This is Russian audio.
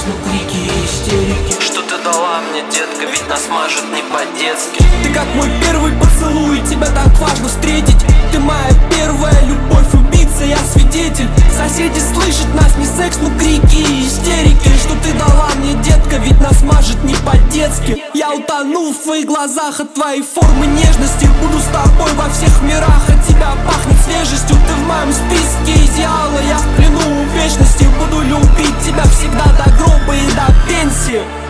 но крики и истерики. Что ты дала мне, детка, ведь нас мажет не по-детски. Ты как мой первый поцелуй, тебя так важно встретить. Ты моя первая любовь, убийца, я свидетель. Соседи слышат нас, не секс, но крики и истерики. Что ты дала мне, детка, ведь нас мажет не по-детски. Я утону в твоих глазах от твоей формы нежности. Буду с тобой во всех мирах, от тебя пахнет свежестью. Ты в моем списке идеала, я в плену у вечности. Буду любить тебя всегда до гроба и до пенсии.